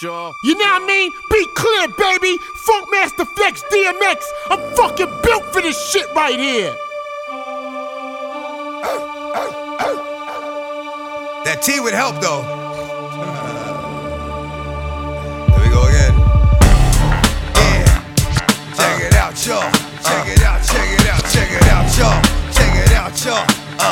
y'all. You know what I mean? Be clear, baby. Funkmaster Flex DMX. I'm fucking built for this shit right here. That T would help though. Here we go again. Yeah. Check it out, y'all. Check it out, check it out, check it out, y'all. Check it out, y'all.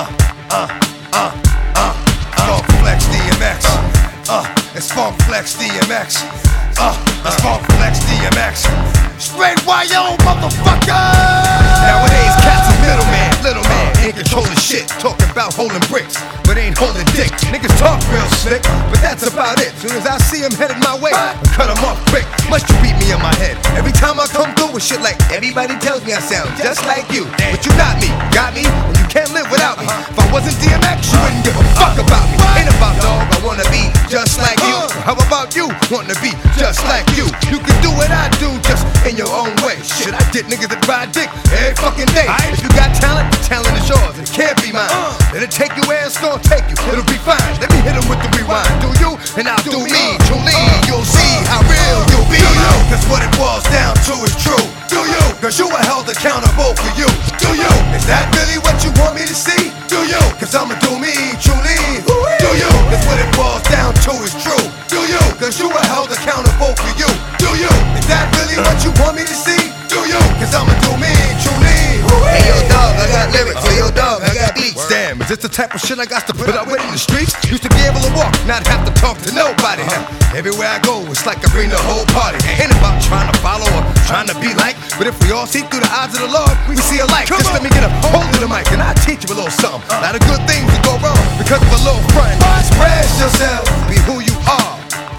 Funk Flex DMX. It's Funk Flex DMX. It's Funk Flex DMX. Straight YO, motherfucker! Nowadays, cats is little man, ain't controlling shit. Talking about holding bricks, but ain't holding dick. Niggas talk real slick, but that's about it. Soon as I see him headed my way, I cut him off quick. Must you beat me in my head? Every time I come through with shit like everybody tells me I sound just like you. But you got me, and you can't live without me. If I wasn't DMX, you wouldn't give a fuck about me. Ain't about dog, I wanna be just like you. How about you, wanting to be just like you? You can do what I do, just in your own way. Shit, I get niggas that ride dick every fucking day. If you got talent, the talent is yours, it can't be mine. It'll take you where it's gonna take you, it'll be fine. Let me hit him with the rewind. Do you, and I'll do me. Truly, you'll see how real you'll be. Do you? Cause what it boils down to is true. Do you? Cause you are held accountable for you. Do you? Is that really what you want me to see? Do you? Cause I'ma do me, truly. Do you? Cause what it boils down to is true. Do you? Cause you are held accountable for you. Do you? Is that really what you want me to see? Do you? Cause I'ma do me, truly. Hey yo dog, I got lyrics. Hey yo dog, I got beats. Damn, is this the type of shit I got to put up with in the streets? Used to be able to walk, not have to talk to nobody. Everywhere I go, it's like I bring the whole party. Ain't about trying to follow or trying to be like, but if we all see through the eyes of the Lord, we see alike. Just let me get a hold of the mic and I'll teach you a little something. A lot of good things will go wrong because of a little front. Express yourself, be who you are.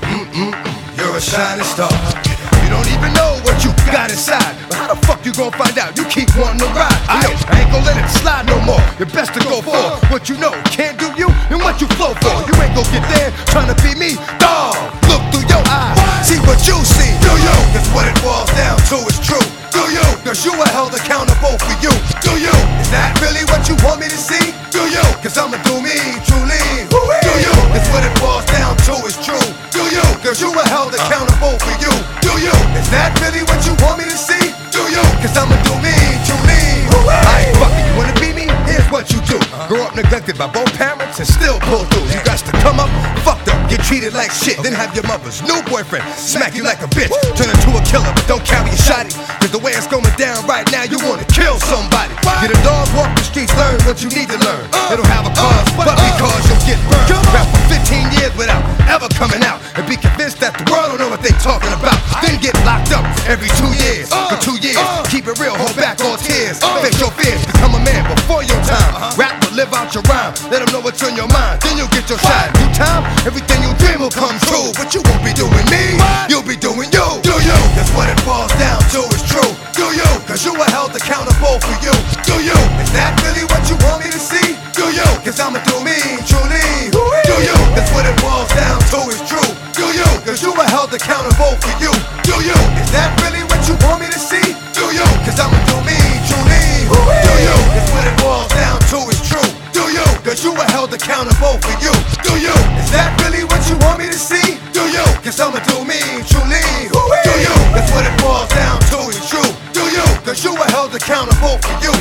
You're a shining star. You don't even know what you got inside, but how the fuck you gon' find out? You keep wanting to ride. I ain't gon' let it slide no more. You're best to go for what you know can't do you and what you flow for. You ain't gon' get there trying to be me, dawg. Look through your eyes, see what you see. Do you? Cause what it boils down to is true. Do you? Cause you are held accountable for you. Do you? Is that really what you want me to see? Do you? Cause I'ma do me, truly. Do you? Cause what it boils down to is true. Do you? Cause you are held accountable for you. Do you? Is that really what you want me to see? Do you? Cause I'ma do me, truly. I ain't fucking, you wanna be me? Here's what you do. Grow up neglected by both parents and still pull through. You got to come up, fucked up, get treated like shit. Then have your mother's new boyfriend smack you like a bitch. Turn into a killer, but don't carry a shotty. Cause the way it's going down right now, you wanna kill somebody. Get a dog, walk the streets, learn what you need to learn. It'll have a cause, but because you'll get burned. Rap for 15 years without ever coming out and be convinced that the world don't know what they talking about. Then get locked up every 2 years. For 2 years, keep it real, hold back all tears. Face your fears, become a man before your time. Rap but live out your rhyme. Let them know what's on your mind. Then you'll get your shot. New time, everything you dream will come true. But you won't be doing me, you'll be doing you. Do you? That's what it boils down to is true. Do you? Cause you are held accountable for you. Do you? Is that really what you want me to see? Do you? Cause I'ma do me, truly. Do you? That's what it boils down to is true. Do you? Cause you are held accountable for you. Do you? Is that really what you want me to see? Do you? Cause I'ma do me, truly. Do you? That's what it boils down to is true. Do you? Cause you are held accountable for you. Do you? Is that really what you want me to see? Do you? Cause I'ma do me, truly. Do you? That's what it boils down to is true. Do you? Cause you are held accountable for you.